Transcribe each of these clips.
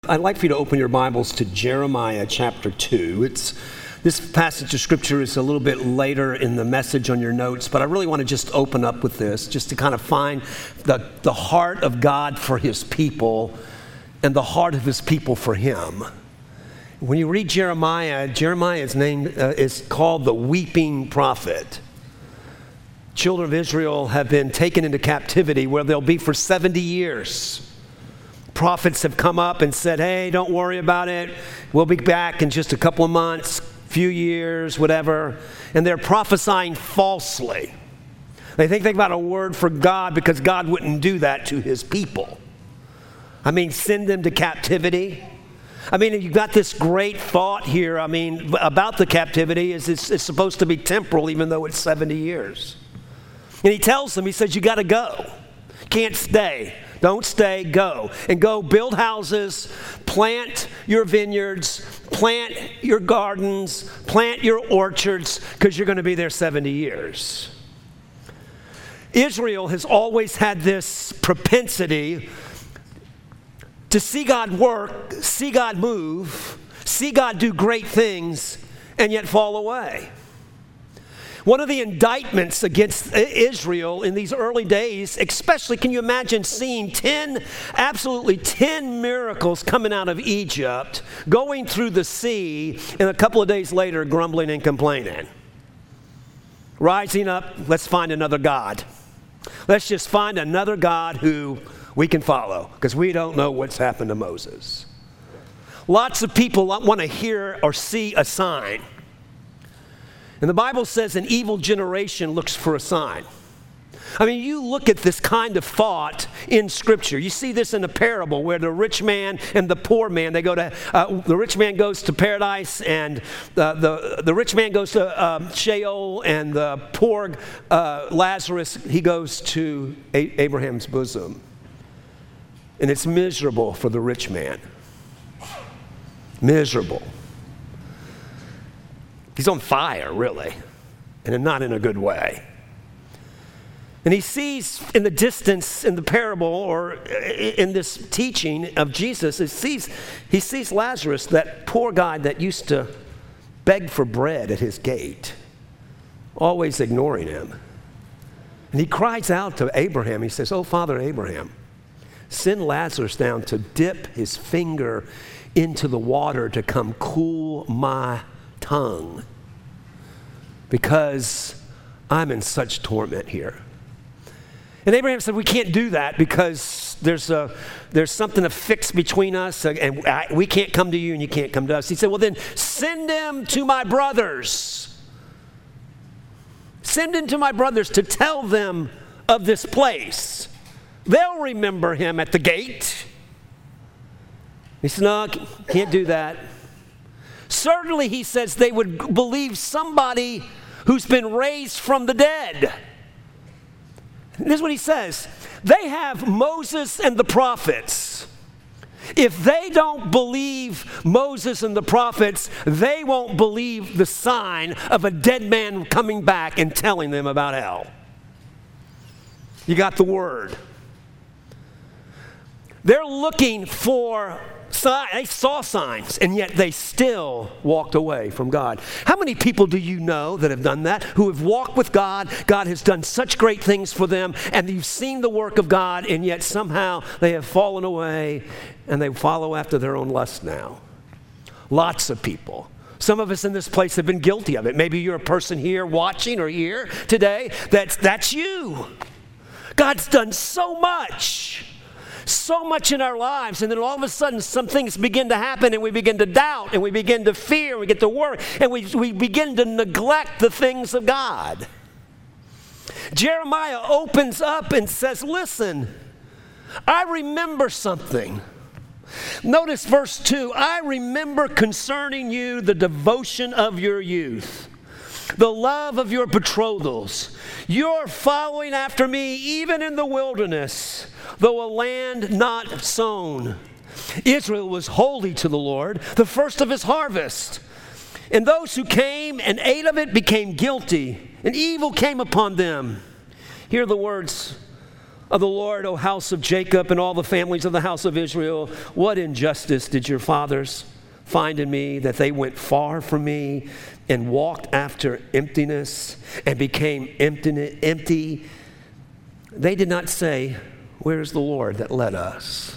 I'd like for you to open your Bibles to Jeremiah chapter 2. This passage of Scripture is a little bit later in the message on your notes, but I really want to just open up with this, just to kind of find the heart of God for His people and the heart of His people for Him. When you read Jeremiah's name is called the weeping prophet. Children of Israel have been taken into captivity where they'll be for 70 years. Prophets have come up and said, hey, don't worry about it. We'll be back in just a couple of months, few years, whatever. And they're prophesying falsely. They think they've got a word for God because God wouldn't do that to His people. Send them to captivity. You've got this great thought here, about the captivity is it's supposed to be temporal even though it's 70 years. And He tells them, He says, you got to go. Can't stay. Don't stay, go. And go build houses, plant your vineyards, plant your gardens, plant your orchards, because you're going to be there 70 years. Israel has always had this propensity to see God work, see God move, see God do great things, and yet fall away. One of the indictments against Israel in these early days, especially, can you imagine seeing 10 miracles coming out of Egypt, going through the sea, and a couple of days later grumbling and complaining. Rising up, let's find another God. Let's just find another God who we can follow, because we don't know what's happened to Moses. Lots of people want to hear or see a sign. And the Bible says an evil generation looks for a sign. You look at this kind of thought in Scripture. You see this in a parable where the rich man and the poor man, they go to, the rich man goes to paradise, and the rich man goes to Sheol, and the poor Lazarus, he goes to Abraham's bosom. And it's miserable for the rich man. Miserable. He's on fire, really, and not in a good way. And he sees in the distance, in the parable, or in this teaching of Jesus, he sees Lazarus, that poor guy that used to beg for bread at his gate, always ignoring him. And he cries out to Abraham. He says, "Oh, Father Abraham, send Lazarus down to dip his finger into the water to come cool my tongue, because I'm in such torment here." And Abraham said, we can't do that because there's something affixed between us, and we can't come to you and you can't come to us. He said, well, then send him to my brothers. Send him to my brothers to tell them of this place. They'll remember him at the gate. He said, no, can't do that. Certainly, he says, they would believe somebody who's been raised from the dead. This is what he says. They have Moses and the prophets. If they don't believe Moses and the prophets, they won't believe the sign of a dead man coming back and telling them about hell. You got the word. They're looking for signs. They saw signs, and yet they still walked away from God. How many people do you know that have done that, who have walked with God? God has done such great things for them, and you've seen the work of God, and yet somehow they have fallen away, and they follow after their own lust now. Lots of people. Some of us in this place have been guilty of it. Maybe you're a person here watching or here today. That's you. God's done so much in our lives, and then all of a sudden some things begin to happen, and we begin to doubt, and we begin to fear, and we get to worry, and we begin to neglect the things of God. Jeremiah opens up and says, listen, I remember something. Notice verse 2, I remember concerning you the devotion of your youth, the love of your betrothals. You're following after me even in the wilderness, though a land not sown. Israel was holy to the Lord, the first of his harvest. And those who came and ate of it became guilty, and evil came upon them. Hear the words of the Lord, O house of Jacob, and all the families of the house of Israel, what injustice did your fathers find in me, that they went far from me and walked after emptiness and became empty? They did not say, where is the Lord that led us?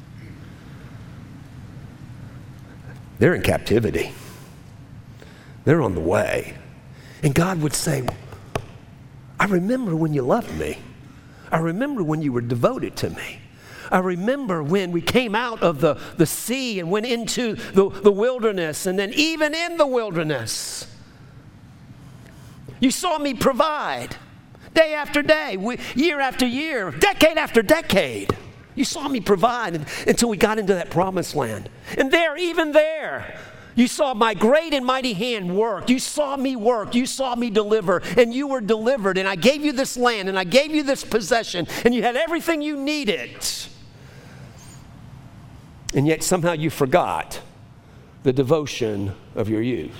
They're in captivity. They're on the way. And God would say, I remember when you loved me. I remember when you were devoted to me. I remember when we came out of the sea and went into the wilderness, and then even in the wilderness, you saw me provide day after day, year after year, decade after decade. You saw me provide until we got into that promised land. And there, even there, you saw my great and mighty hand work. You saw me work. You saw me deliver. And you were delivered. And I gave you this land. And I gave you this possession. And you had everything you needed. And yet somehow you forgot the devotion of your youth.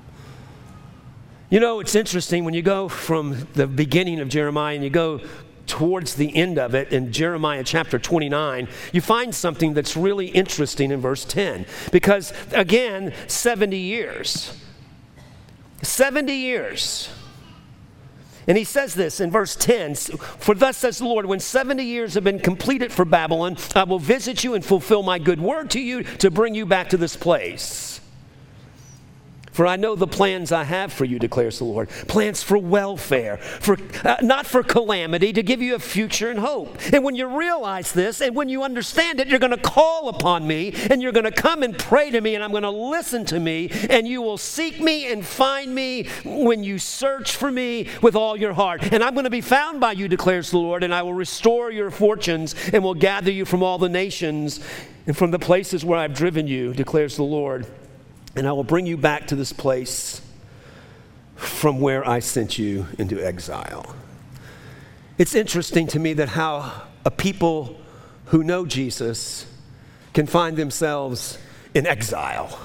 You know, it's interesting when you go from the beginning of Jeremiah and you go towards the end of it in Jeremiah chapter 29, you find something that's really interesting in verse 10. Because again, 70 years. 70 years. And he says this in verse 10, for thus says the Lord, when 70 years have been completed for Babylon, I will visit you and fulfill my good word to you to bring you back to this place. For I know the plans I have for you, declares the Lord. Plans for welfare, not for calamity, to give you a future and hope. And when you realize this, and when you understand it, you're going to call upon me, and you're going to come and pray to me, and I'm going to listen to me, and you will seek me and find me when you search for me with all your heart. And I'm going to be found by you, declares the Lord, and I will restore your fortunes, and will gather you from all the nations and from the places where I've driven you, declares the Lord. And I will bring you back to this place from where I sent you into exile. It's interesting to me that how a people who know Jesus can find themselves in exile.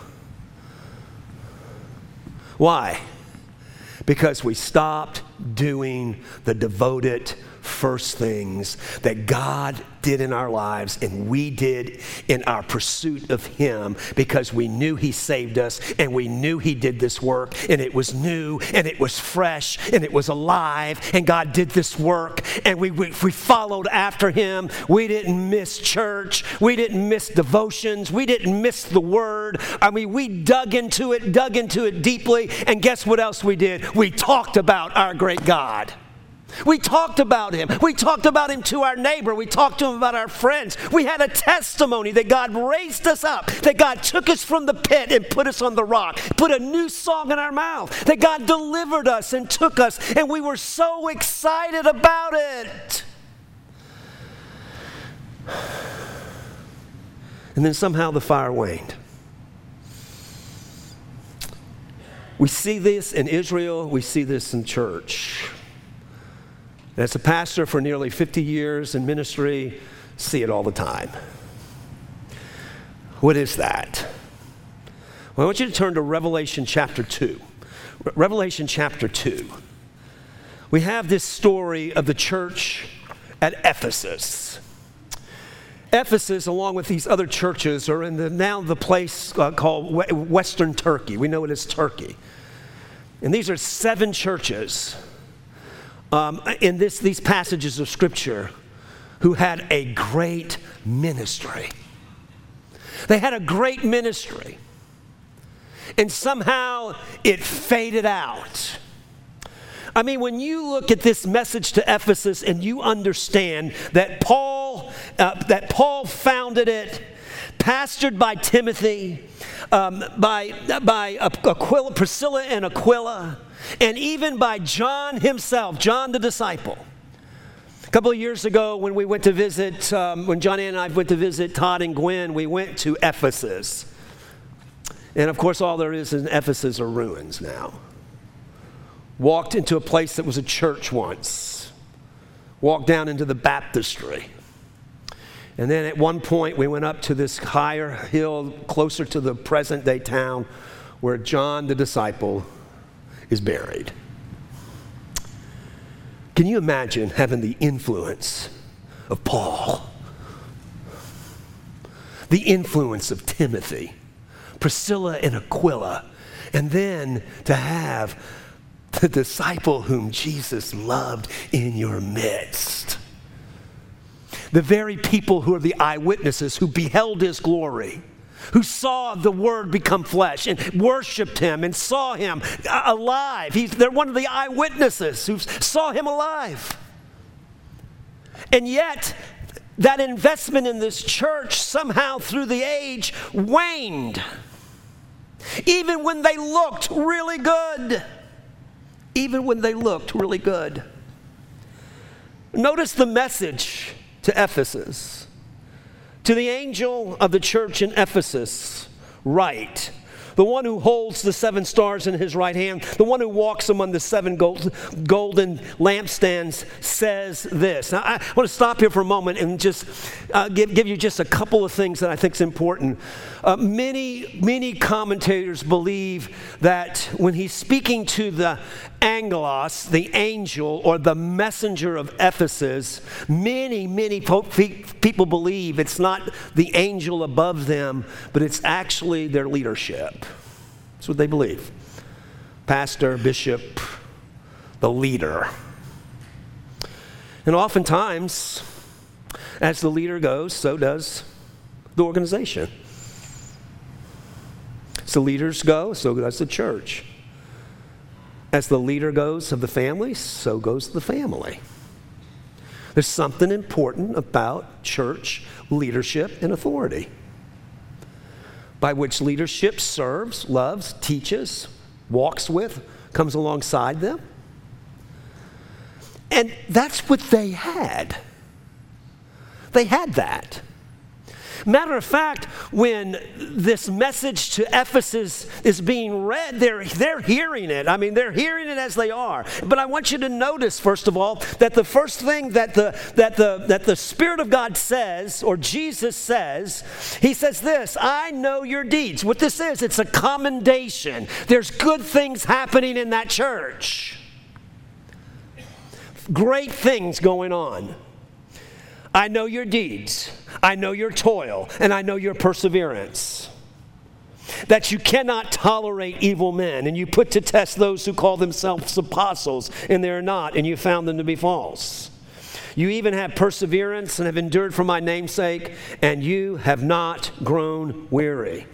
Why? Because we stopped doing the devoted first things that God did in our lives and we did in our pursuit of Him, because we knew He saved us and we knew He did this work, and it was new and it was fresh and it was alive, and God did this work, and we followed after Him. We didn't miss church. We didn't miss devotions. We didn't miss the Word. I mean, we dug into it deeply, and guess what else we did? We talked about our great God. We talked about Him. We talked about Him to our neighbor. We talked to Him about our friends. We had a testimony that God raised us up, that God took us from the pit and put us on the rock, put a new song in our mouth, that God delivered us and took us, and we were so excited about it. And then somehow the fire waned. We see this in Israel. We see this in church. As a pastor for nearly 50 years in ministry, see it all the time. What is that? Well, I want you to turn to Revelation chapter 2. Revelation chapter 2. We have this story of the church at Ephesus. Ephesus, along with these other churches, are in now the place called Western Turkey. We know it as Turkey. And these are 7 churches in these passages of Scripture who had a great ministry. They had a great ministry. And somehow it faded out. I mean, when you look at this message to Ephesus and you understand that Paul founded it, pastored by Timothy, by Aquila, Priscilla and Aquila, and even by John himself, John the disciple. A couple of years ago when we went to visit, when Johnny and I went to visit Todd and Gwen, we went to Ephesus. And of course all there is in Ephesus are ruins now. Walked into a place that was a church once. Walked down into the baptistry. And then at one point we went up to this higher hill closer to the present day town where John the disciple is buried. Can you imagine having the influence of Paul, the influence of Timothy, Priscilla and Aquila, and then to have the disciple whom Jesus loved in your midst. The very people who are the eyewitnesses, who beheld his glory, who saw the Word become flesh and worshiped him and saw him alive. They're one of the eyewitnesses who saw him alive. And yet, that investment in this church somehow through the age waned. Even when they looked really good. Even when they looked really good. Notice the message to Ephesus. To the angel of the church in Ephesus, write, the one who holds the 7 stars in his right hand, the one who walks among the 7 golden lampstands says this. Now, I want to stop here for a moment and just give you just a couple of things that I think is important. Many commentators believe that when he's speaking to the angelos, the angel or the messenger of Ephesus, many people believe it's not the angel above them, but it's actually their leadership. That's what they believe. Pastor, bishop, the leader. And oftentimes, as the leader goes, so does the organization. As the leaders go, so does the church. As the leader goes of the family, so goes the family. There's something important about church leadership and authority, by which leadership serves, loves, teaches, walks with, comes alongside them. And that's what they had. They had that. Matter of fact, when this message to Ephesus is being read, they're hearing it. I mean, they're hearing it as they are. But I want you to notice, first of all, that the first thing that the Spirit of God says, or Jesus says, he says this, I know your deeds. What this is, it's a commendation. There's good things happening in that church. Great things going on. I know your deeds, I know your toil, and I know your perseverance. That you cannot tolerate evil men, and you put to test those who call themselves apostles, and they are not, and you found them to be false. You even have perseverance and have endured for my name's sake, and you have not grown weary.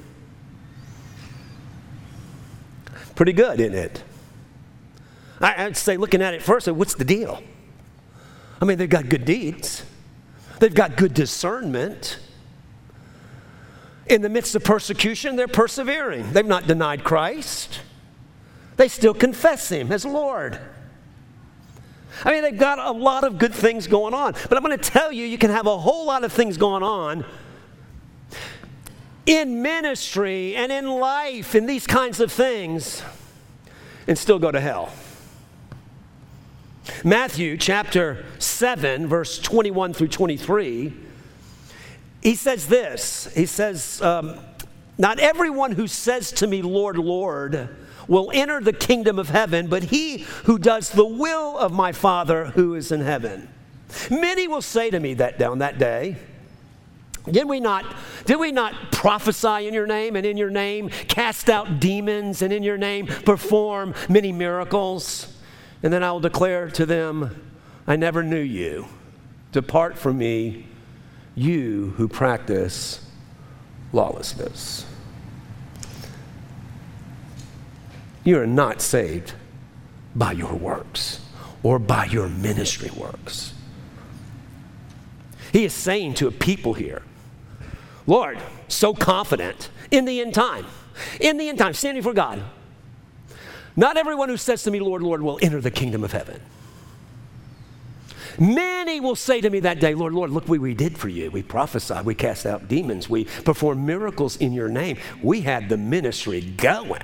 Pretty good, isn't it? I'd say, looking at it first, what's the deal? I mean, they've got good deeds. They've got good discernment. In the midst of persecution, they're persevering. They've not denied Christ. They still confess him as Lord. I mean, they've got a lot of good things going on. But I'm going to tell you, you can have a whole lot of things going on in ministry and in life and these kinds of things and still go to hell. Matthew chapter 7, verse 21 through 23, he says this. He says, not everyone who says to me, Lord, Lord, will enter the kingdom of heaven, but he who does the will of my Father who is in heaven. Many will say to me on that day, did we not prophesy in your name, and in your name cast out demons, and in your name perform many miracles? And then I will declare to them, I never knew you. Depart from me, you who practice lawlessness. You are not saved by your works or by your ministry works. He is saying to a people here, Lord, so confident in the end time, standing for God. Not everyone who says to me, Lord, Lord, will enter the kingdom of heaven. Many will say to me that day, Lord, Lord, look what we did for you. We prophesied, we cast out demons, we performed miracles in your name. We had the ministry going.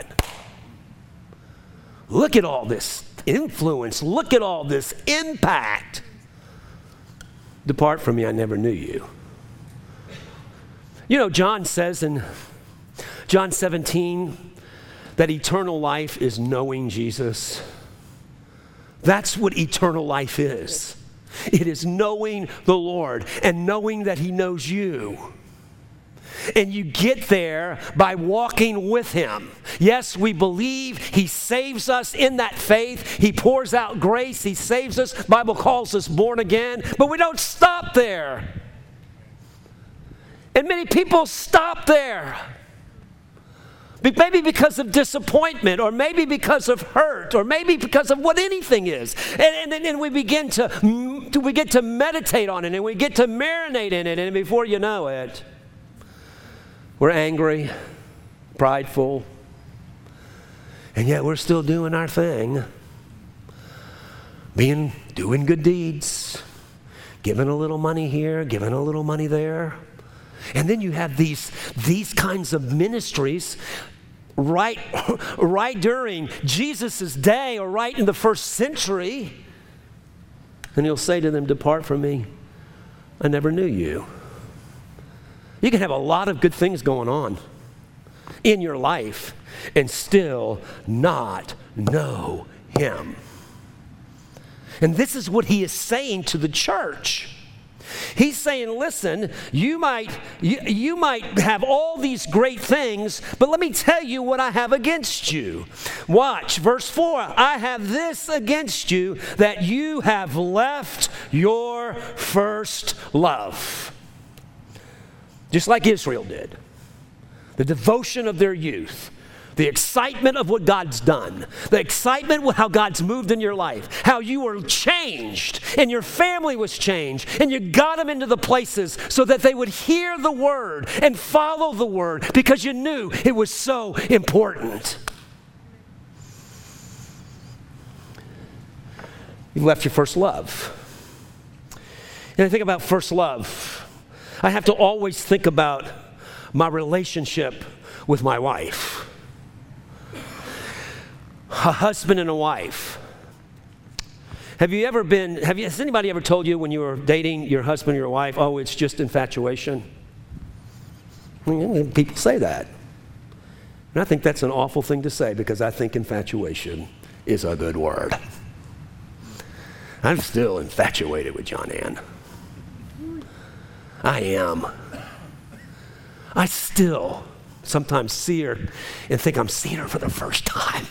Look at all this influence. Look at all this impact. Depart from me, I never knew you. You know, John says in John 17, that eternal life is knowing Jesus. That's what eternal life is. It is knowing the Lord and knowing that He knows you. And you get there by walking with Him. Yes, we believe He saves us in that faith. He pours out grace. He saves us. The Bible calls us born again. But we don't stop there. And many people stop there. Maybe because of disappointment, or maybe because of hurt, or maybe because of what anything is. And then we get to meditate on it, and we get to marinate in it, and before you know it, we're angry, prideful, and yet we're still doing our thing, doing good deeds, giving a little money here, giving a little money there. And then you have these kinds of ministries right during Jesus' day, or right in the first century. And He'll say to them, "Depart from me, I never knew you." You can have a lot of good things going on in your life and still not know Him. And this is what He is saying to the church. He's saying, listen, you might have all these great things, but let me tell you what I have against you. Watch, verse 4. I have this against you, that you have left your first love. Just like Israel did. The devotion of their youth. The excitement of what God's done. The excitement with how God's moved in your life. How you were changed and your family was changed. And you got them into the places so that they would hear the Word and follow the Word because you knew it was so important. You left your first love. And I think about first love. I have to always think about my relationship with my wife. A husband and a wife. Has anybody ever told you when you were dating your husband or your wife, oh, it's just infatuation? I mean, people say that. And I think that's an awful thing to say, because I think infatuation is a good word. I'm still infatuated with John Ann. I am. I still sometimes see her and think I'm seeing her for the first time.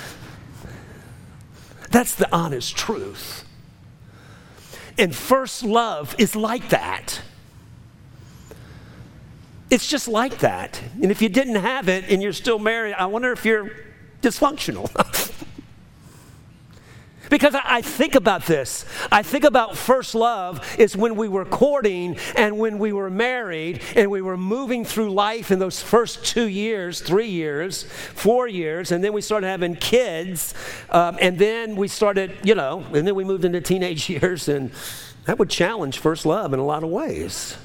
That's the honest truth. And first love is like that. It's just like that. And if you didn't have it and you're still married, I wonder if you're dysfunctional. Because I think about this. I think about first love is when we were courting and when we were married and we were moving through life in those first 2 years, 3 years, 4 years, and then we started having kids, and then we started, and then we moved into teenage years, and that would challenge first love in a lot of ways.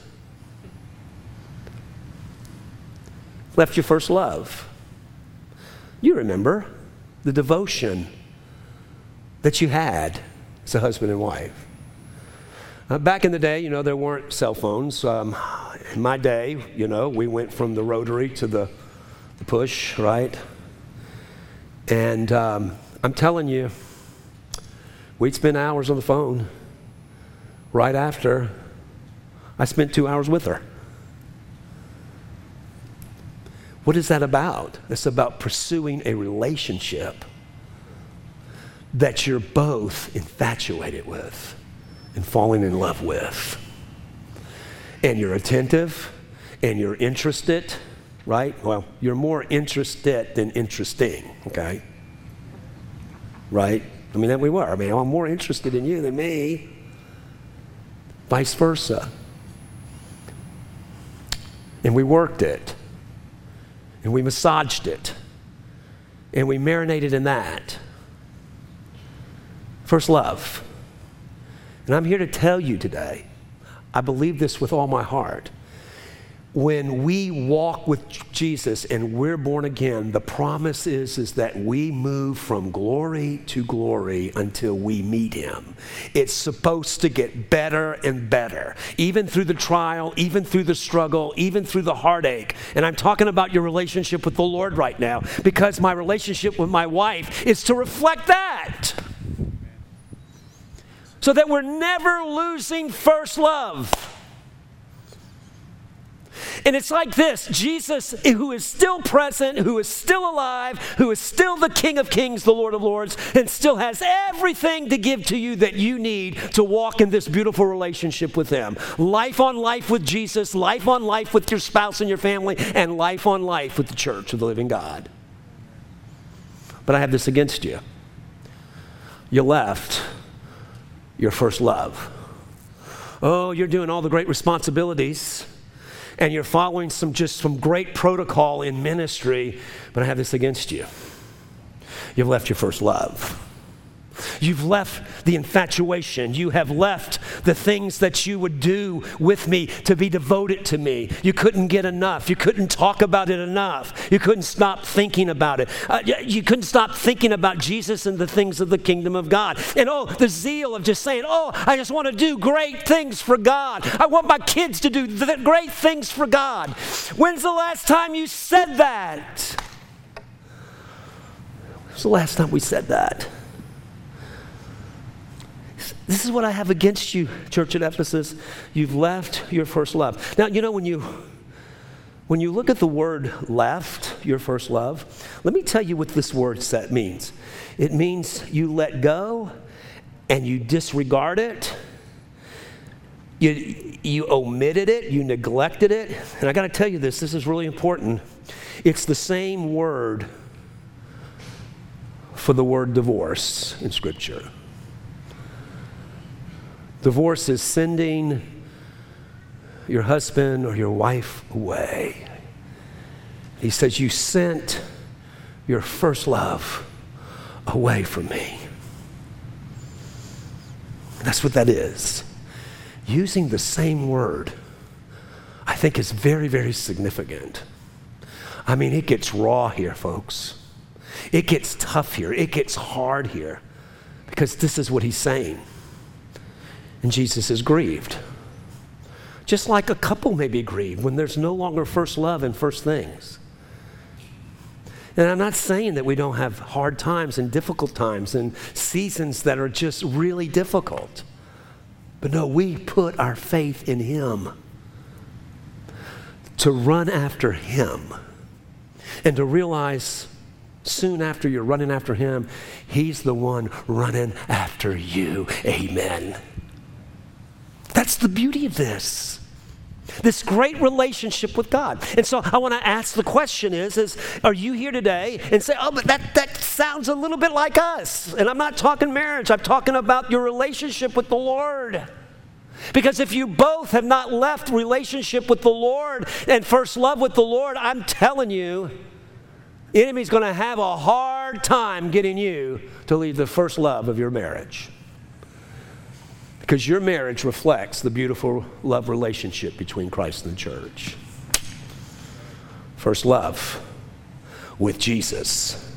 Left your first love. You remember the devotion that you had as a husband and wife. Back in the day, there weren't cell phones. In my day, we went from the rotary to the push, right? And I'm telling you, we'd spend hours on the phone. Right after, I spent 2 hours with her. What is that about? It's about pursuing a relationship that you're both infatuated with and falling in love with. And you're attentive and you're interested, right? Well, you're more interested than interesting, okay? Right? That we were. I'm more interested in you than me. Vice versa. And we worked it. And we massaged it. And we marinated in that. First love. And I'm here to tell you today, I believe this with all my heart. When we walk with Jesus and we're born again, the promise is that we move from glory to glory until we meet Him. It's supposed to get better and better, even through the trial, even through the struggle, even through the heartache. And I'm talking about your relationship with the Lord right now, because my relationship with my wife is to reflect that. so that we're never losing first love. And it's like this: Jesus, who is still present, who is still alive, who is still the King of Kings, the Lord of Lords, and still has everything to give to you that you need to walk in this beautiful relationship with Him. Life on life with Jesus, life on life with your spouse and your family, and life on life with the church of the living God. But I have this against you. You left your first love. Oh, you're doing all the great responsibilities, and you're following some great protocol in ministry, but I have this against you. You've left your first love. You've left the infatuation. You have left the things that you would do with me to be devoted to me. You couldn't get enough. You couldn't talk about it enough. You couldn't stop thinking about it. You couldn't stop thinking about Jesus and the things of the kingdom of God. And the zeal of just saying, I just want to do great things for God. I want my kids to do great things for God. When's the last time you said that? When's the last time we said that? This is what I have against you, church at Ephesus. You've left your first love. Now, when you look at the word left, your first love, let me tell you what this word set means. It means you let go and you disregard it. You omitted it, you neglected it. And I got to tell you this is really important. It's the same word for the word divorce in Scripture. Divorce is sending your husband or your wife away. He says, you sent your first love away from me. That's what that is. Using the same word, I think, is very, very significant. I mean, it gets raw here, folks. It gets tough here. It gets hard here, because this is what he's saying. And Jesus is grieved. Just like a couple may be grieved when there's no longer first love and first things. And I'm not saying that we don't have hard times and difficult times and seasons that are just really difficult. But no, we put our faith in Him to run after Him and to realize soon after you're running after Him, He's the one running after you. Amen. That's the beauty of this great relationship with God. And so I want to ask the question is are you here today and say, but that sounds a little bit like us? And I'm not talking marriage. I'm talking about your relationship with the Lord. Because if you both have not left relationship with the Lord and first love with the Lord, I'm telling you, the enemy's going to have a hard time getting you to leave the first love of your marriage. Because your marriage reflects the beautiful love relationship between Christ and the church. First love with Jesus.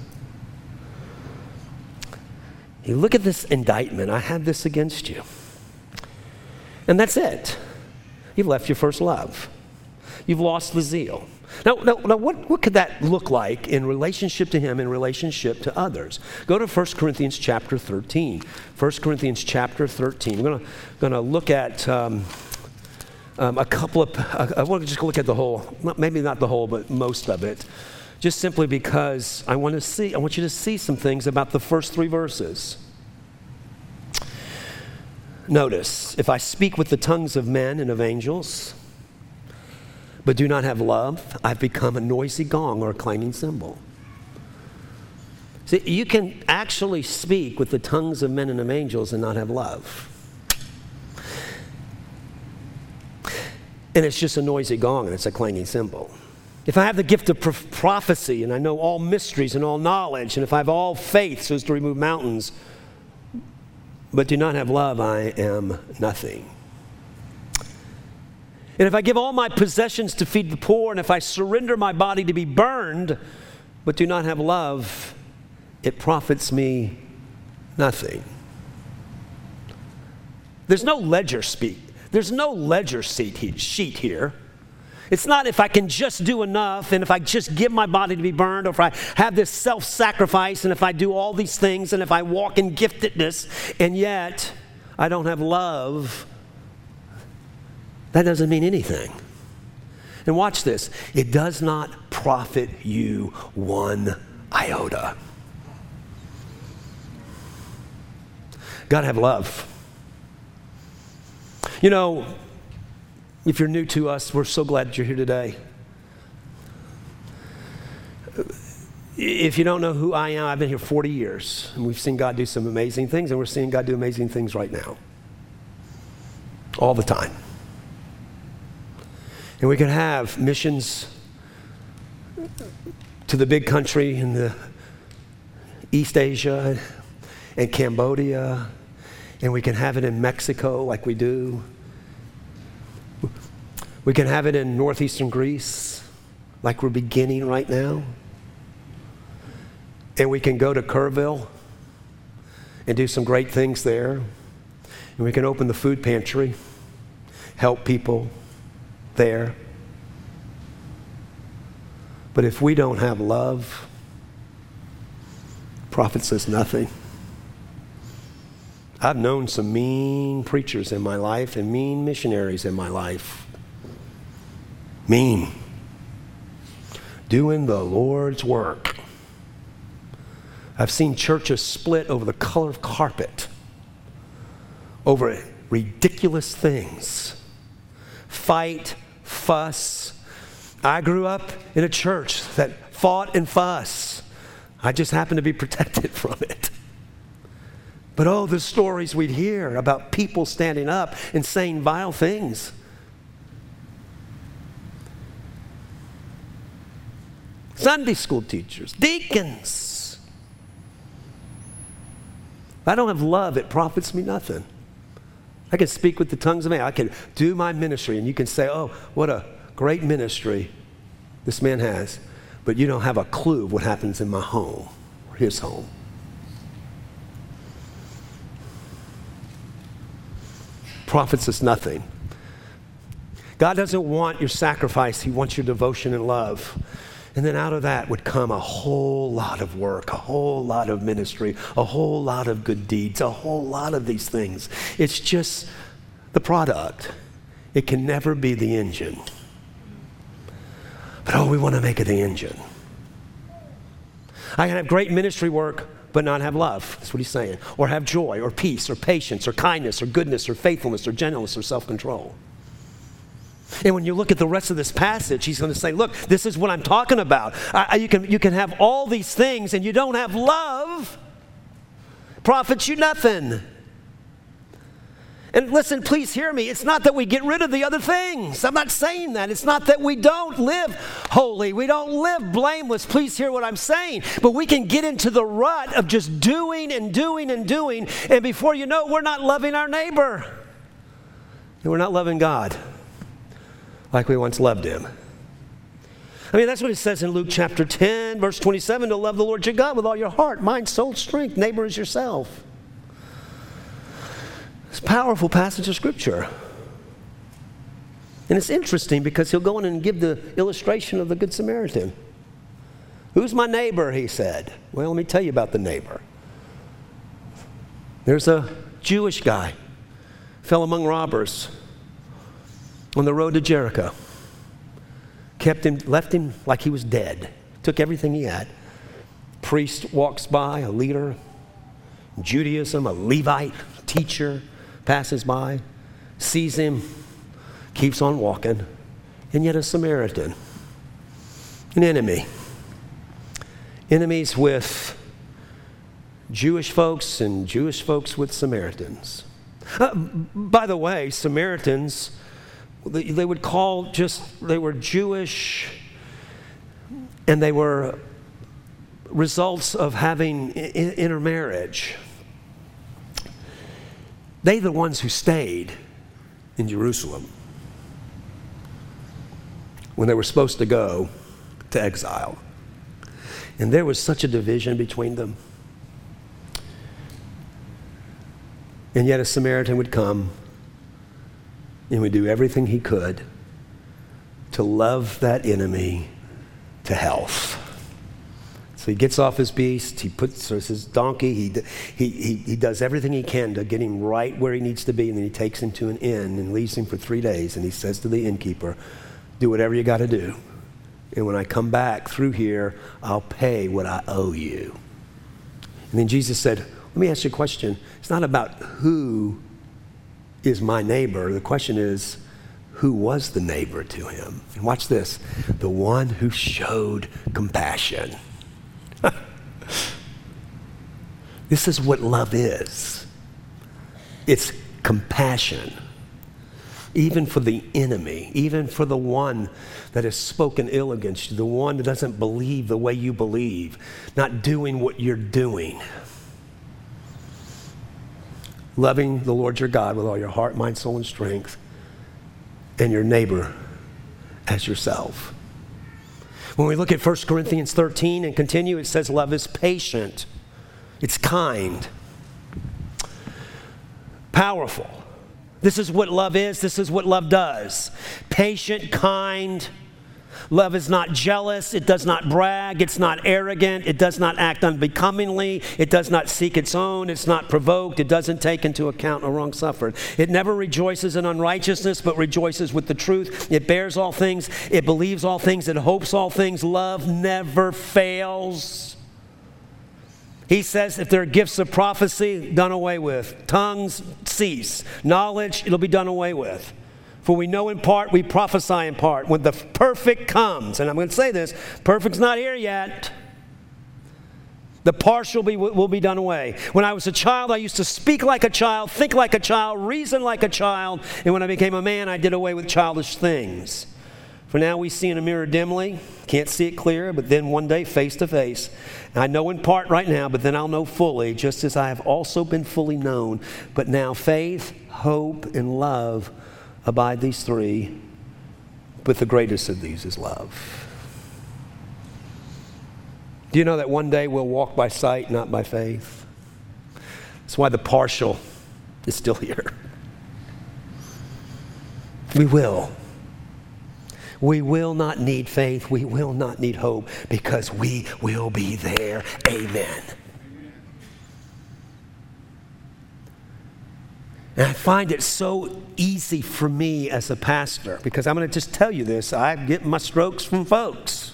You look at this indictment. I have this against you. And that's it. You've left your first love. You've lost the zeal. Now, what could that look like in relationship to Him, in relationship to others? Go to 1 Corinthians chapter 13. 1 Corinthians chapter 13. We're going to look at a couple of, I want to just look at the whole, maybe not the whole, but most of it, just simply because I want you to see some things about the first 3 verses. Notice, if I speak with the tongues of men and of angels, but do not have love, I've become a noisy gong or a clanging cymbal. See, you can actually speak with the tongues of men and of angels and not have love. And it's just a noisy gong and it's a clanging cymbal. If I have the gift of prophecy and I know all mysteries and all knowledge, and if I have all faith so as to remove mountains, but do not have love, I am nothing. And if I give all my possessions to feed the poor, and if I surrender my body to be burned, but do not have love, it profits me nothing. There's no ledger sheet. There's no ledger sheet here. It's not if I can just do enough, and if I just give my body to be burned, or if I have this self-sacrifice, and if I do all these things, and if I walk in giftedness, and yet I don't have love, that doesn't mean anything. And watch this. It does not profit you one iota. Gotta have love. You know, if you're new to us, we're so glad that you're here today. If you don't know who I am, I've been here 40 years, and we've seen God do some amazing things, and we're seeing God do amazing things right now. All the time. And we can have missions to the big country in the East Asia and Cambodia, and we can have it in Mexico like we do. We can have it in northeastern Greece like we're beginning right now. And we can go to Kerrville and do some great things there. And we can open the food pantry, help people there. But if we don't have love, profits us nothing. I've known some mean preachers in my life and mean missionaries in my life. Mean. Doing the Lord's work. I've seen churches split over the color of carpet, over ridiculous things. Fight, fuss. I grew up in a church that fought and fussed. I just happened to be protected from it. But oh, the stories we'd hear about people standing up and saying vile things. Sunday school teachers, deacons. If I don't have love, it profits me nothing. I can speak with the tongues of men. I can do my ministry, and you can say, oh, what a great ministry this man has. But you don't have a clue of what happens in my home or his home. Profits us nothing. God doesn't want your sacrifice. He wants your devotion and love. And then out of that would come a whole lot of work, a whole lot of ministry, a whole lot of good deeds, a whole lot of these things. It's just the product. It can never be the engine. But oh, we want to make it the engine. I can have great ministry work, but not have love. That's what he's saying. Or have joy, or peace, or patience, or kindness, or goodness, or faithfulness, or gentleness, or self-control. And when you look at the rest of this passage, he's going to say, look, this is what I'm talking about. You can have all these things and you don't have love, profits you nothing. And listen, please hear me. It's not that we get rid of the other things. I'm not saying that. It's not that we don't live holy. We don't live blameless. Please hear what I'm saying. But we can get into the rut of just doing and doing and doing. And before you know it, we're not loving our neighbor. And we're not loving God like we once loved him. I mean, that's what it says in Luke chapter 10, verse 27, to love the Lord your God with all your heart, mind, soul, strength, neighbor as yourself. It's a powerful passage of Scripture. And it's interesting because he'll go in and give the illustration of the Good Samaritan. Who's my neighbor, he said. Well, let me tell you about the neighbor. There's a Jewish guy, fell among robbers on the road to Jericho. Left him like he was dead. Took everything he had. Priest walks by, a leader, Judaism, a Levite, teacher, passes by, sees him, keeps on walking, and yet a Samaritan, an enemy. Enemies with Jewish folks and Jewish folks with Samaritans. By the way, Samaritans, they would call they were Jewish, and they were results of having intermarriage. They the ones who stayed in Jerusalem when they were supposed to go to exile. And there was such a division between them. And yet a Samaritan would come and would do everything he could to love that enemy to health. So he gets off his beast, he puts his donkey, he does everything he can to get him right where he needs to be, and then he takes him to an inn and leaves him for 3 days, and he says to the innkeeper, do whatever you got to do, and when I come back through here, I'll pay what I owe you. And then Jesus said, let me ask you a question. It's not about who is my neighbor. The question is, who was the neighbor to him? And watch this. The one who showed compassion. This is what love is. It's compassion. Even for the enemy, even for the one that has spoken ill against you, the one that doesn't believe the way you believe, not doing what you're doing. Loving the Lord your God with all your heart, mind, soul, and strength, and your neighbor as yourself. When we look at 1 Corinthians 13 and continue, it says love is patient. It's kind. Powerful. This is what love is. This is what love does. Patient, kind. Love is not jealous. It does not brag. It's not arrogant. It does not act unbecomingly. It does not seek its own. It's not provoked. It doesn't take into account a wrong suffered. It never rejoices in unrighteousness, but rejoices with the truth. It bears all things. It believes all things. It hopes all things. Love never fails. He says if there are gifts of prophecy, done away with. Tongues, cease. Knowledge, it'll be done away with. For we know in part, we prophesy in part. When the perfect comes, and I'm going to say this, perfect's not here yet. The partial will be done away. When I was a child, I used to speak like a child, think like a child, reason like a child. And when I became a man, I did away with childish things. For now we see in a mirror dimly, can't see it clear, but then one day face to face. And I know in part right now, but then I'll know fully, just as I have also been fully known. But now faith, hope, and love abide, these three, but the greatest of these is love. Do you know that one day we'll walk by sight, not by faith? That's why the partial is still here. We will. We will not need faith. We will not need hope because we will be there. Amen. And I find it so easy for me as a pastor because I'm going to just tell you this. I get my strokes from folks.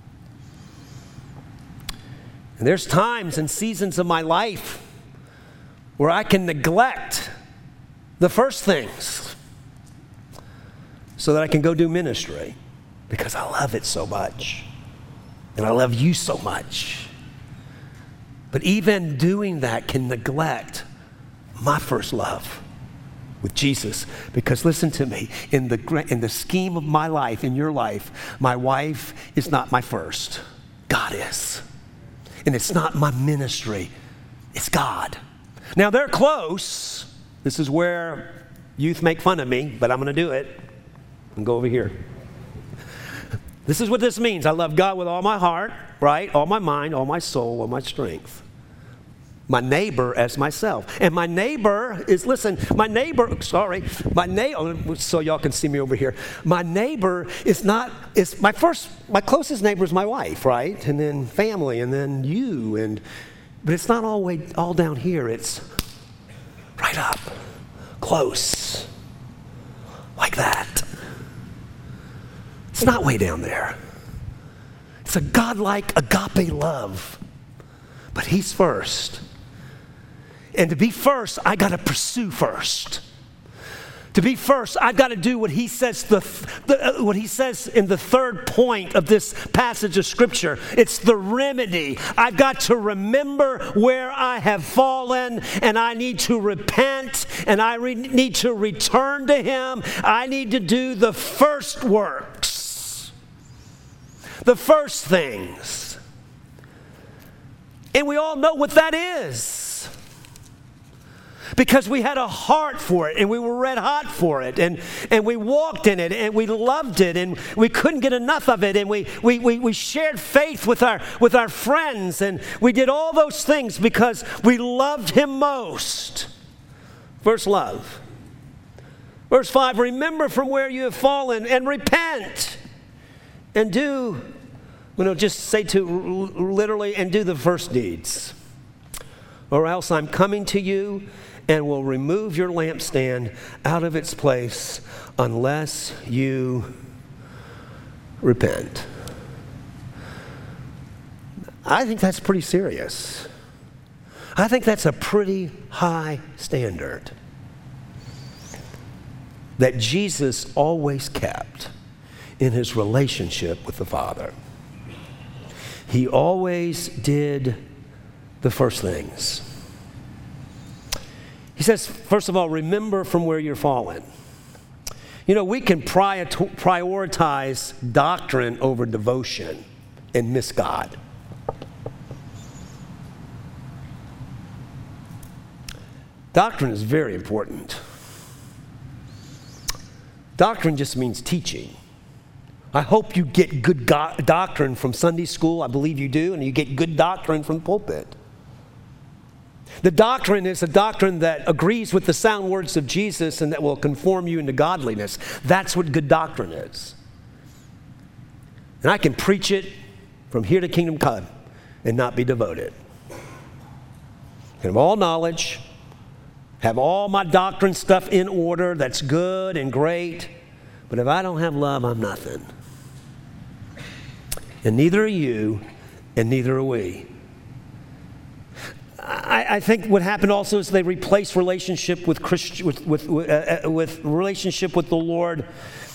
And there's times and seasons of my life where I can neglect the first things so that I can go do ministry because I love it so much. And I love you so much. But even doing that can neglect my first love with Jesus. Because listen to me, in the scheme of my life, in your life, my wife is not my first. God is. And it's not my ministry. It's God. Now they're close. This is where youth make fun of me, but I'm going to do it. And go over here. This is what this means. I love God with all my heart, right? All my mind, all my soul, all my strength. My neighbor as myself. And my neighbor is, listen, so y'all can see me over here. My neighbor is my closest neighbor is my wife, right? And then family, and then you, but it's not all down here. It's right up, close, like that. It's not way down there. It's a godlike agape love. But he's first. And to be first, I got to pursue first. To be first, I've got to do what he says. What he says in the third point of this passage of Scripture. It's the remedy. I've got to remember where I have fallen, and I need to repent, and I need to return to him. I need to do the first works, the first things. And we all know what that is. Because we had a heart for it, and we were red hot for it, and we walked in it, and we loved it, and we couldn't get enough of it, and we shared faith with our friends, and we did all those things because we loved him most. First love. Verse 5, remember from where you have fallen, and repent, and do Well, no, just say to literally and do the first deeds. Or else I'm coming to you and will remove your lampstand out of its place unless you repent. I think that's pretty serious. I think that's a pretty high standard that Jesus always kept in his relationship with the Father. He always did the first things. He says, first of all, remember from where you're fallen. You know, we can prioritize doctrine over devotion and miss God. Doctrine is very important. Doctrine just means teaching. I hope you get good doctrine from Sunday school. I believe you do, and you get good doctrine from the pulpit. The doctrine is a doctrine that agrees with the sound words of Jesus and that will conform you into godliness. That's what good doctrine is. And I can preach it from here to kingdom come and not be devoted. I can have all knowledge, have all my doctrine stuff in order, that's good and great, but if I don't have love, I'm nothing. And neither are you, and neither are we. I think what happened also is they replaced relationship with relationship with the Lord.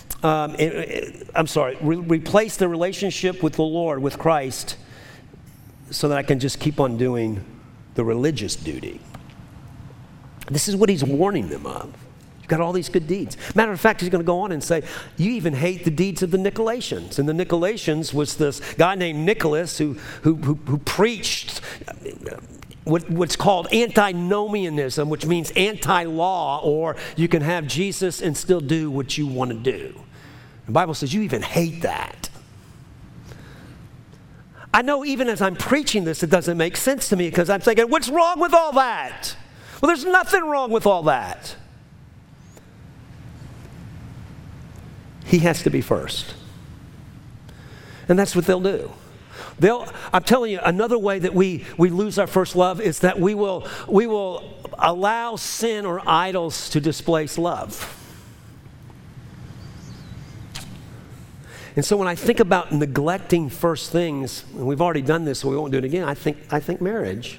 Replace the relationship with the Lord, with Christ, so that I can just keep on doing the religious duty. This is what he's warning them of. You've got all these good deeds. Matter of fact, he's going to go on and say, you even hate the deeds of the Nicolaitans. And the Nicolaitans was this guy named Nicholas who preached what's called antinomianism, which means anti-law, or you can have Jesus and still do what you want to do. The Bible says you even hate that. I know even as I'm preaching this, it doesn't make sense to me because I'm thinking, what's wrong with all that? Well, there's nothing wrong with all that. He has to be first. And that's what they'll do. I'm telling you, another way that we lose our first love is that we will allow sin or idols to displace love. And so when I think about neglecting first things, and we've already done this, so we won't do it again, I think marriage.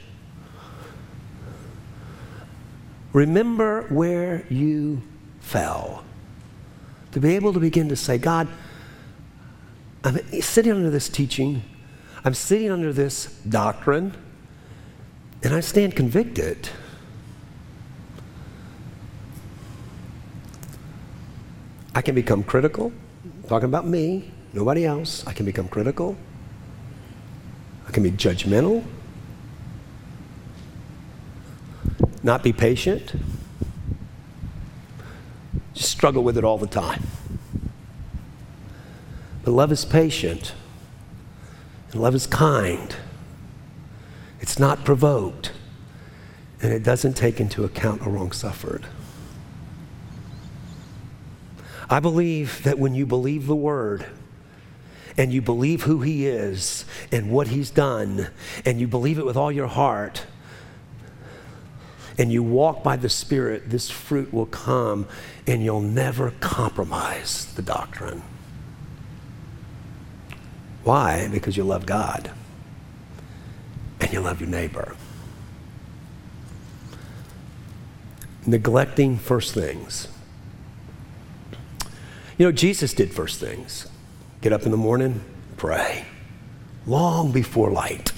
Remember where you fell. To be able to begin to say, God, I'm sitting under this teaching, I'm sitting under this doctrine, and I stand convicted. I can become critical, talking about me, nobody else. I can become critical. I can be judgmental, not be patient, just struggle with it all the time. But love is patient, and love is kind. It's not provoked, and it doesn't take into account a wrong suffered. I believe that when you believe the Word, and you believe who He is and what He's done, and you believe it with all your heart, and you walk by the Spirit, this fruit will come, and you'll never compromise the doctrine. Why? Because you love God and you love your neighbor. Neglecting first things. You know, Jesus did first things. Get up in the morning, pray. Long before light.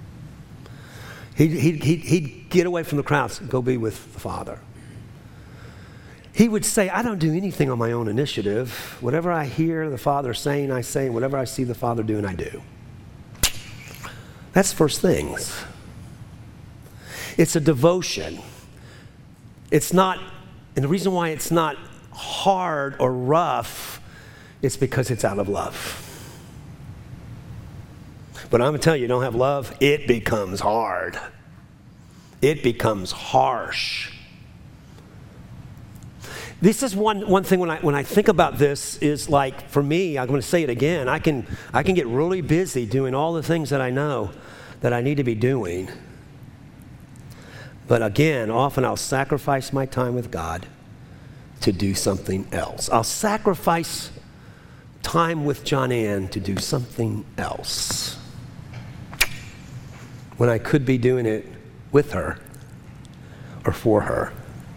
He'd get away from the crowds and go be with the Father. He would say, I don't do anything on my own initiative. Whatever I hear the Father saying, I say, and whatever I see the Father doing, I do. That's first things. It's a devotion. It's not, and the reason why it's not hard or rough, it's because it's out of love. But I'm going to tell you, don't have love, it becomes hard. It becomes harsh. This is one thing when I think about this is like, for me, I'm going to say it again, I can get really busy doing all the things that I know that I need to be doing. But again, often I'll sacrifice my time with God to do something else. I'll sacrifice time with John Ann to do something else when I could be doing it with her or for her.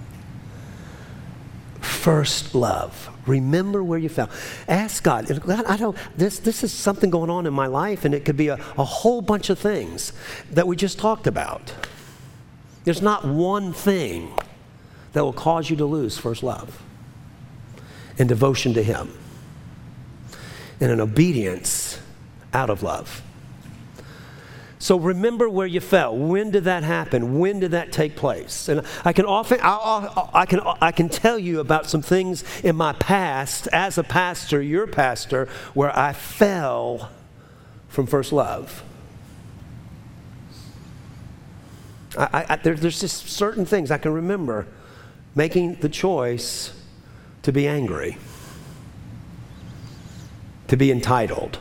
First love. Remember where you fell. Ask God, God, this is something going on in my life, and it could be a whole bunch of things that we just talked about. There's not one thing that will cause you to lose first love and devotion to Him and an obedience out of love. So remember where you fell. When did that happen? When did that take place? And I can tell you about some things in my past as a pastor, your pastor, where I fell from first love. There's just certain things I can remember making the choice to be angry, to be entitled.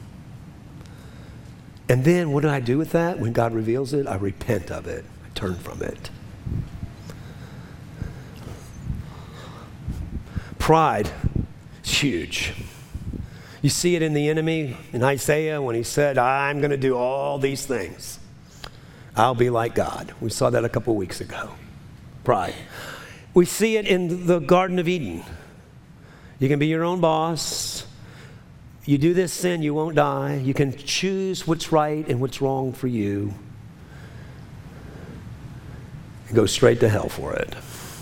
And then what do I do with that? When God reveals it, I repent of it. I turn from it. Pride is huge. You see it in the enemy in Isaiah when he said, I'm going to do all these things. I'll be like God. We saw that a couple weeks ago. Pride. We see it in the Garden of Eden. You can be your own boss. You do this sin, you won't die. You can choose what's right and what's wrong for you. And go straight to hell for it.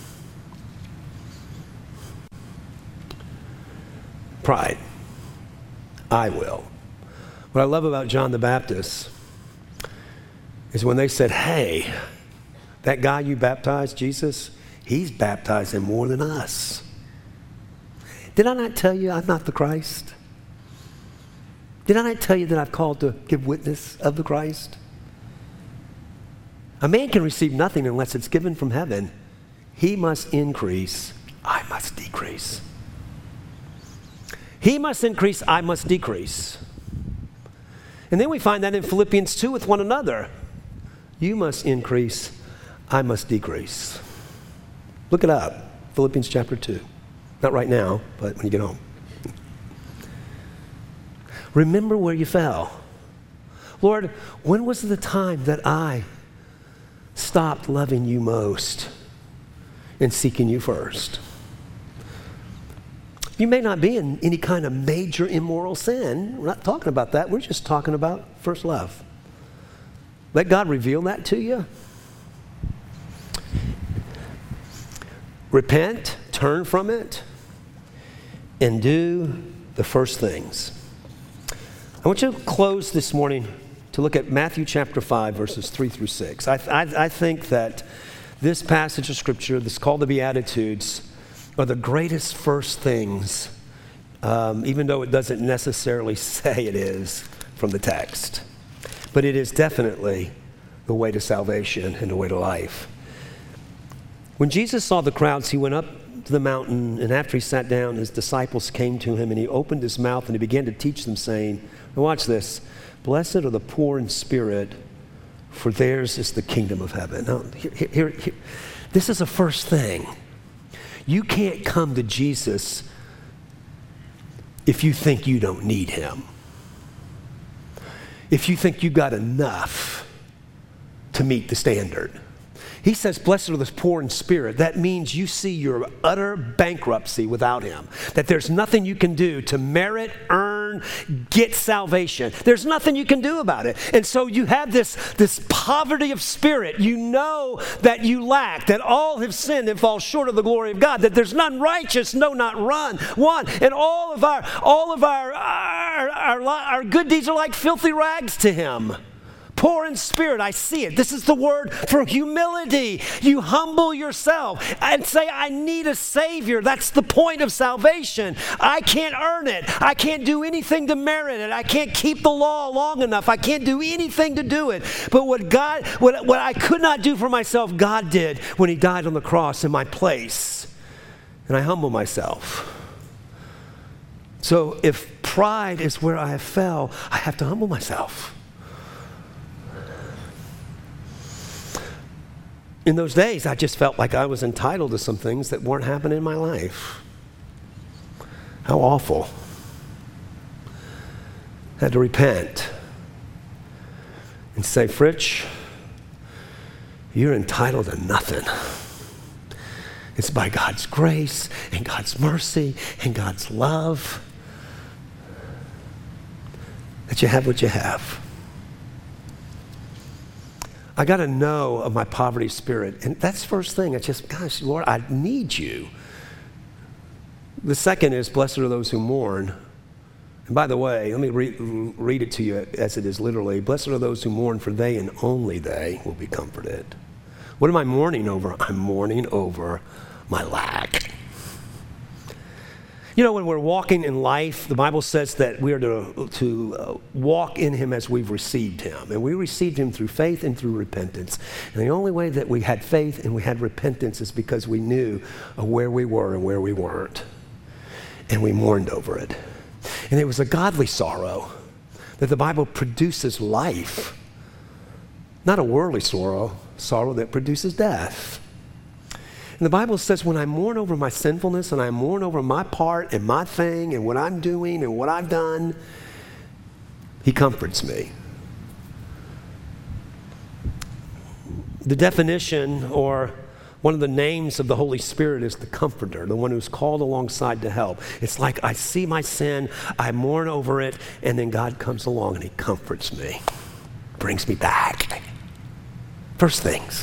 Pride. I will. What I love about John the Baptist is when they said, hey, that guy you baptized, Jesus, he's baptizing more than us. Did I not tell you I'm not the Christ? Did I not tell you that I've called to give witness of the Christ? A man can receive nothing unless it's given from heaven. He must increase, I must decrease. He must increase, I must decrease. And then we find that in Philippians 2 with one another. You must increase, I must decrease. Look it up, Philippians chapter 2. Not right now, but when you get home. Remember where you fell. Lord, when was the time that I stopped loving you most and seeking you first? You may not be in any kind of major immoral sin. We're not talking about that. We're just talking about first love. Let God reveal that to you. Repent, turn from it, and do the first things. I want you to close this morning to look at Matthew chapter 5, verses 3 through 6. I think that this passage of Scripture, this call to Beatitudes, are the greatest first things, even though it doesn't necessarily say it is from the text. But it is definitely the way to salvation and the way to life. When Jesus saw the crowds, he went up to the mountain, and after he sat down, his disciples came to him, and he opened his mouth and he began to teach them, saying, now watch this, blessed are the poor in spirit, for theirs is the kingdom of heaven. Now, here, this is a first thing. You can't come to Jesus if you think you don't need him. If you think you got enough to meet the standard. He says, blessed are the poor in spirit. That means you see your utter bankruptcy without him. That there's nothing you can do to merit, earn, get salvation. There's nothing you can do about it. And so you have this poverty of spirit. You know that you lack, that all have sinned and fall short of the glory of God, that there's none righteous, no, not one. And all of our good deeds are like filthy rags to him. Poor in spirit, I see it. This is the word for humility. You humble yourself and say, I need a Savior. That's the point of salvation. I can't earn it. I can't do anything to merit it. I can't keep the law long enough. I can't do anything to do it. But what I could not do for myself, God did when he died on the cross in my place. and I humble myself. So if pride is where I fell, I have to humble myself. In those days, I just felt like I was entitled to some things that weren't happening in my life. How awful. I had to repent and say, Fritch, you're entitled to nothing. It's by God's grace and God's mercy and God's love that you have what you have. I got to know of my poverty spirit. And that's the first thing. I just, gosh, Lord, I need you. The second is, blessed are those who mourn. And by the way, let me read it to you as it is literally. Blessed are those who mourn, for they and only they will be comforted. What am I mourning over? I'm mourning over my lack. You know, when we're walking in life, the Bible says that we are to walk in him as we've received him. And we received him through faith and through repentance. And the only way that we had faith and we had repentance is because we knew where we were and where we weren't. And we mourned over it. And it was a godly sorrow that the Bible produces life. Not a worldly sorrow that produces death. And the Bible says when I mourn over my sinfulness and I mourn over my part and my thing and what I'm doing and what I've done, he comforts me. The definition or one of the names of the Holy Spirit is the Comforter, the one who's called alongside to help. It's like I see my sin, I mourn over it, and then God comes along and he comforts me, brings me back. First things.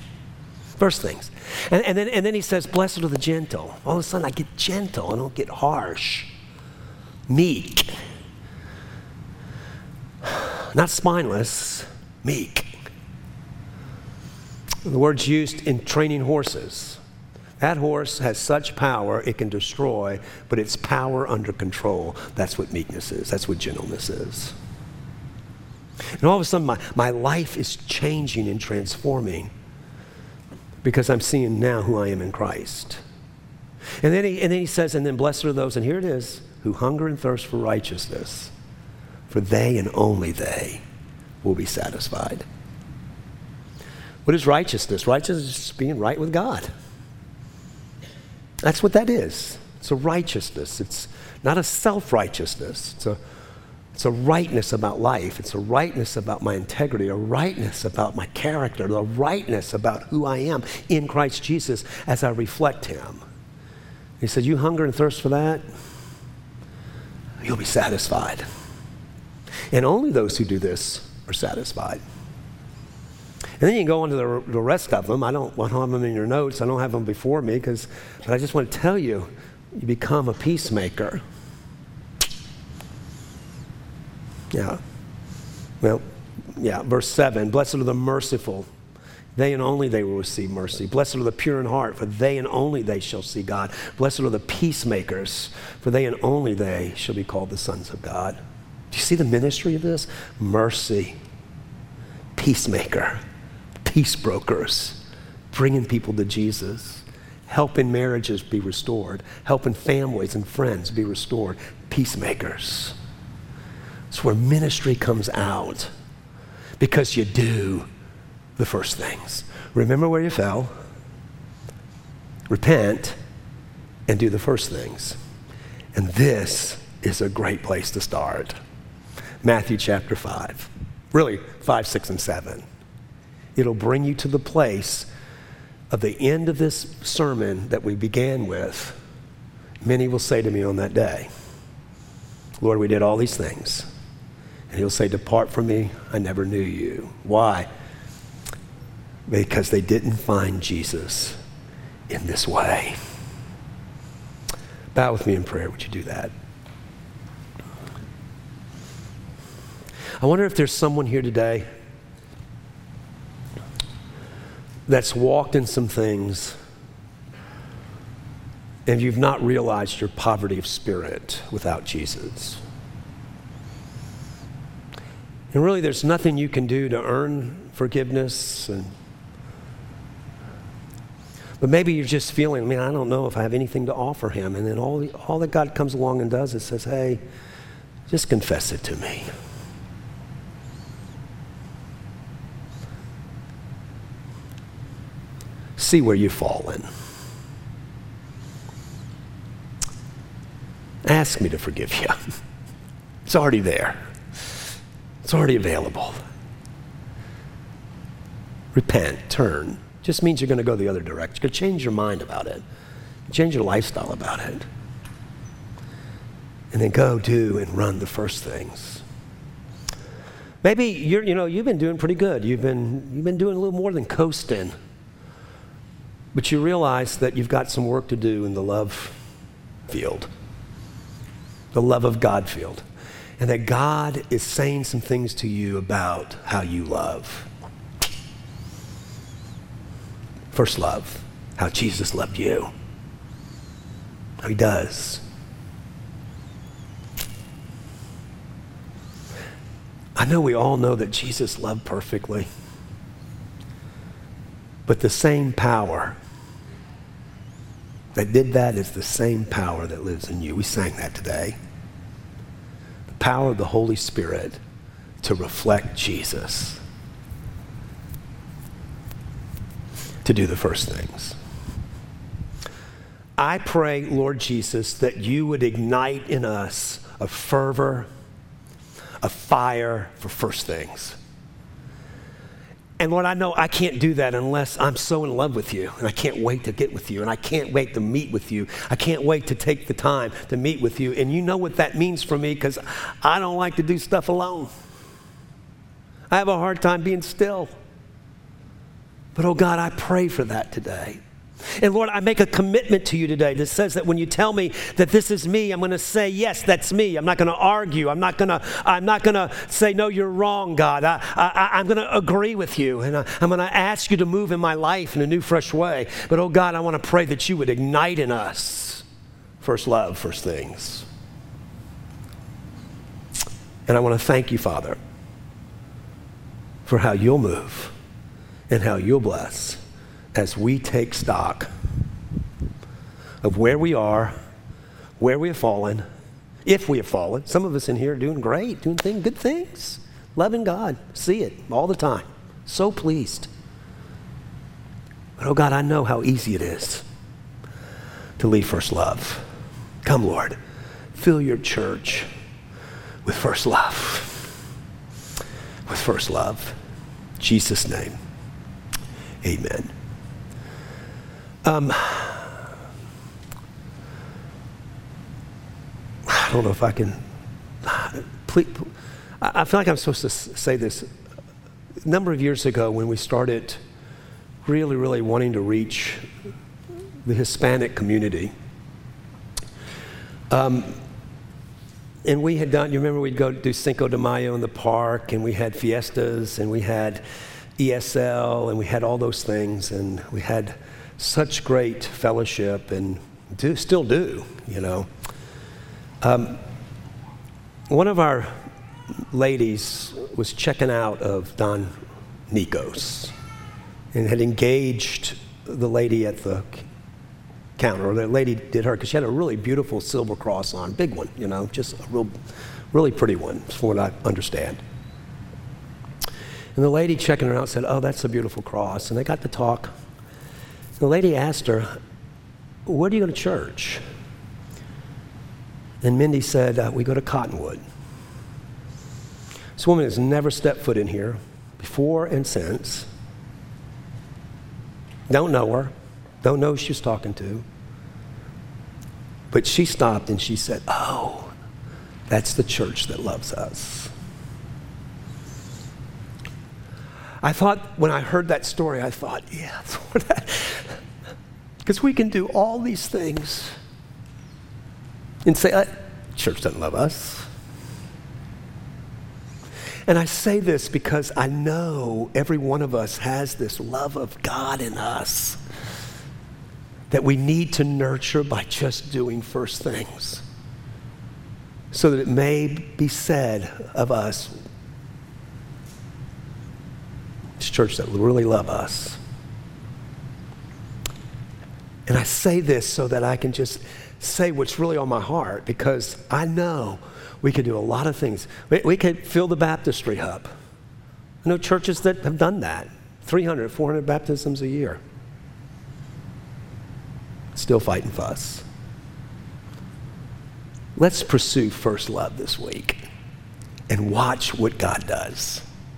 And then he says, blessed are the gentle. All of a sudden I get gentle. I don't get harsh. Meek. Not spineless, meek. The word's used in training horses. That horse has such power it can destroy, but it's power under control. That's what meekness is. That's what gentleness is. And all of a sudden my life is changing and transforming because I'm seeing now who I am in Christ. And then he says, and then blessed are those, and here it is, who hunger and thirst for righteousness, for they and only they will be satisfied. What is righteousness? Righteousness is just being right with God. That's what that is. It's a righteousness. It's not a self-righteousness. It's a rightness about life. It's a rightness about my integrity, a rightness about my character, a rightness about who I am in Christ Jesus as I reflect him. He said, you hunger and thirst for that, you'll be satisfied. And only those who do this are satisfied. And then you can go on to the rest of them. I don't have them in your notes. I don't have them before me, but I just want to tell you, you become a peacemaker. Yeah. Well, yeah, verse 7, blessed are the merciful. They and only they will receive mercy. Blessed are the pure in heart, for they and only they shall see God. Blessed are the peacemakers, for they and only they shall be called the sons of God. Do you see the ministry of this? Mercy, peacemaker, peace brokers, bringing people to Jesus, helping marriages be restored, helping families and friends be restored, peacemakers. It's where ministry comes out because you do the first things. Remember where you fell, repent, and do the first things. And this is a great place to start. Matthew chapter 5. Really, 5, 6, and 7. It'll bring you to the place of the end of this sermon that we began with. Many will say to me on that day, Lord, we did all these things. And he'll say, depart from me, I never knew you. Why? Because they didn't find Jesus in this way. Bow with me in prayer. Would you do that? I wonder if there's someone here today that's walked in some things and you've not realized your poverty of spirit without Jesus. And really, there's nothing you can do to earn forgiveness. But maybe you're just feeling, man, I don't know if I have anything to offer him. And then all that God comes along and does is says, hey, just confess it to me. See where you've fallen. Ask me to forgive you. It's already there. It's already available. Repent, turn. Just means you're going to go the other direction. You're going to change your mind about it. Change your lifestyle about it. And then go do and run the first things. Maybe you've been doing pretty good. You've been doing a little more than coasting. But you realize that you've got some work to do in the love field. The love of God field. And that God is saying some things to you about how you love. First love, how Jesus loved you. How he does. I know we all know that Jesus loved perfectly. But the same power that did that is the same power that lives in you. We sang that today. The power of the Holy Spirit to reflect Jesus. To do the first things. I pray, Lord Jesus, that you would ignite in us a fervor, a fire for first things. And Lord, I know I can't do that unless I'm so in love with you, and I can't wait to get with you, and I can't wait to meet with you. I can't wait to take the time to meet with you. And you know what that means for me, because I don't like to do stuff alone. I have a hard time being still. But oh God, I pray for that today. And Lord, I make a commitment to you today that says that when you tell me that this is me, I'm going to say, yes, that's me. I'm not going to argue. I'm not going to say, no, you're wrong, God. I'm going to agree with you. And I'm going to ask you to move in my life in a new, fresh way. But oh God, I want to pray that you would ignite in us first love, first things. And I want to thank you, Father, for how you'll move and how you'll bless as we take stock of where we are, where we have fallen, if we have fallen. Some of us in here are doing great, doing good things, loving God, see it all the time, so pleased. But oh God, I know how easy it is to leave first love. Come, Lord, fill your church with first love. With first love. In Jesus' name, amen. I don't know if I can, please, I feel like I'm supposed to say this. A number of years ago when we started really, really wanting to reach the Hispanic community, and we had done, you remember we'd go do Cinco de Mayo in the park, and we had fiestas, and we had ESL, and we had all those things, and we had such great fellowship, and still do, you know. One of our ladies was checking out of Don Nikos and had engaged the lady at the counter, or the lady did her, because she had a really beautiful silver cross on, big one, you know, just a really pretty one, from what I understand. And the lady checking her out said, oh, that's a beautiful cross. And they got to talk. The lady asked her, where do you go to church? And Mindy said, we go to Cottonwood. This woman has never stepped foot in here before and since. Don't know her. Don't know who she was talking to. But she stopped and she said, oh, that's the church that loves us. I thought, when I heard that story, I thought, yeah, because we can do all these things and say, church doesn't love us. And I say this because I know every one of us has this love of God in us that we need to nurture by just doing first things, so that it may be said of us, it's church that really love us. And I say this so that I can just say what's really on my heart, because I know we could do a lot of things. We could fill the baptistry hub. I know churches that have done that, 300, 400 baptisms a year. Still fighting fuss. Let's pursue first love this week and watch what God does.